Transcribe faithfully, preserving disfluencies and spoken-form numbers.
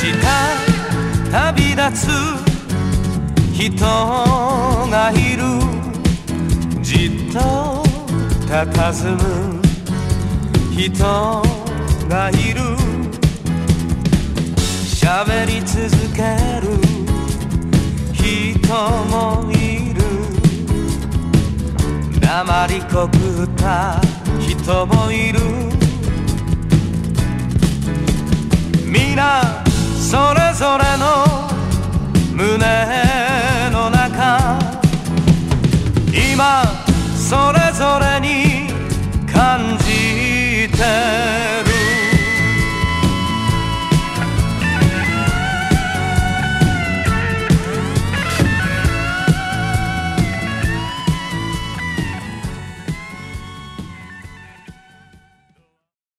旅立つ人がいる。じっと佇む人がいる。喋り続ける人もいる。黙りこくった人もいる。皆それぞれの胸の中、今それぞれに感じて